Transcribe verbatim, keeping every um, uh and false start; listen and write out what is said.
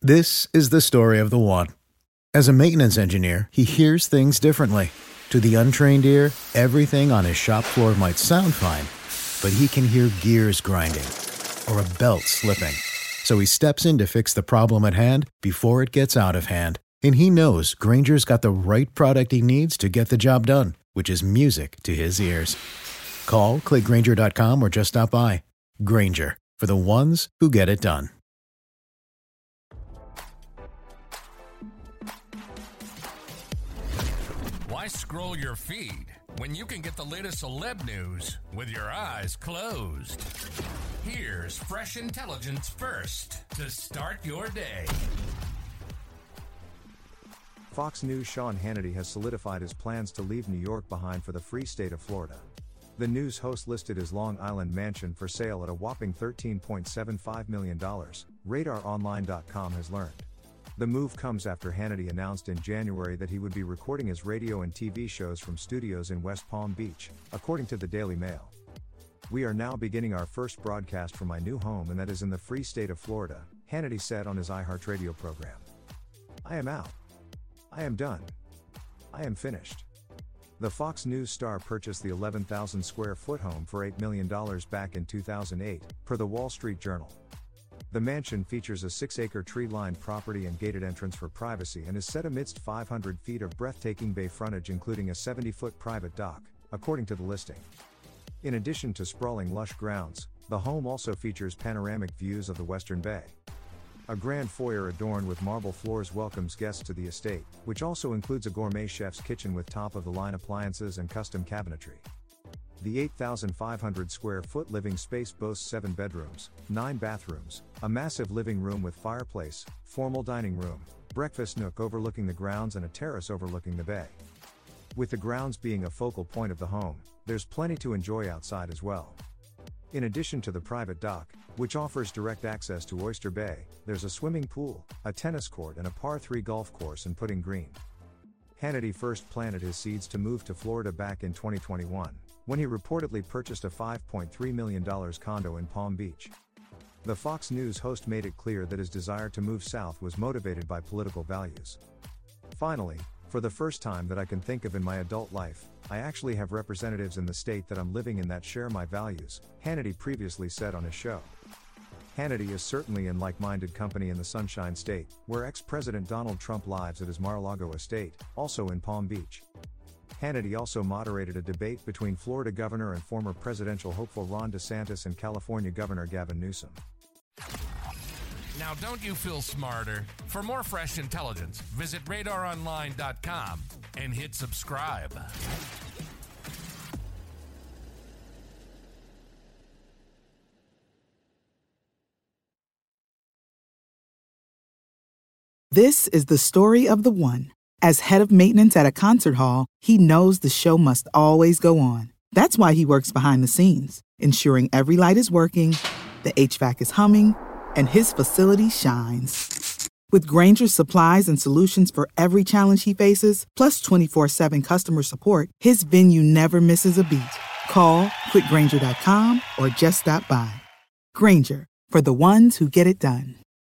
This is the story of the one. As a maintenance engineer, he hears things differently. To the untrained ear, everything on his shop floor might sound fine, but he can hear gears grinding or a belt slipping. So he steps in to fix the problem at hand before it gets out of hand. And he knows Grainger's got the right product he needs to get the job done, which is music to his ears. Call, click Grainger dot com, or just stop by. Grainger, for the ones who get it done. Why scroll your feed when you can get the latest celeb news with your eyes closed? Here's fresh intelligence first to start your day. Fox News' Sean Hannity has solidified his plans to leave New York behind for the free state of Florida. The news host listed his Long Island mansion for sale at a whopping thirteen point seven five million dollars, radar online dot com has learned. The move comes after Hannity announced in January that he would be recording his radio and T V shows from studios in West Palm Beach, according to the Daily Mail. "We are now beginning our first broadcast from my new home, and that is in the free state of Florida," Hannity said on his iHeartRadio program. "I am out. I am done. I am finished." The Fox News star purchased the eleven thousand square foot home for eight million dollars back in two thousand eight, per the Wall Street Journal. The mansion features a six-acre tree-lined property and gated entrance for privacy and is set amidst five hundred feet of breathtaking bay frontage, including a seventy foot private dock, according to the listing. In addition to sprawling lush grounds, the home also features panoramic views of the Western Bay. A grand foyer adorned with marble floors welcomes guests to the estate, which also includes a gourmet chef's kitchen with top-of-the-line appliances and custom cabinetry. The eight thousand five hundred square foot living space boasts seven bedrooms, nine bathrooms, a massive living room with fireplace, formal dining room, breakfast nook overlooking the grounds, and a terrace overlooking the bay. With the grounds being a focal point of the home, there's plenty to enjoy outside as well. In addition to the private dock, which offers direct access to Oyster Bay, there's a swimming pool, a tennis court, and a par three golf course and putting green. Hannity first planted his seeds to move to Florida back in twenty twenty-one, when he reportedly purchased a five point three million dollars condo in Palm Beach. The Fox News host made it clear that his desire to move south was motivated by political values. "Finally, for the first time that I can think of in my adult life, I actually have representatives in the state that I'm living in that share my values," Hannity previously said on his show. Hannity is certainly in like-minded company in the Sunshine State, where ex-President Donald Trump lives at his Mar-a-Lago estate, also in Palm Beach. Hannity also moderated a debate between Florida Governor and former presidential hopeful Ron DeSantis and California Governor Gavin Newsom. Now don't you feel smarter? For more fresh intelligence, visit radar online dot com and hit subscribe. This is the story of the one. As head of maintenance at a concert hall, he knows the show must always go on. That's why he works behind the scenes, ensuring every light is working, the H V A C is humming, and his facility shines. With Grainger's supplies and solutions for every challenge he faces, plus twenty-four seven customer support, his venue never misses a beat. Call quick grainger dot com or just stop by. Grainger, for the ones who get it done.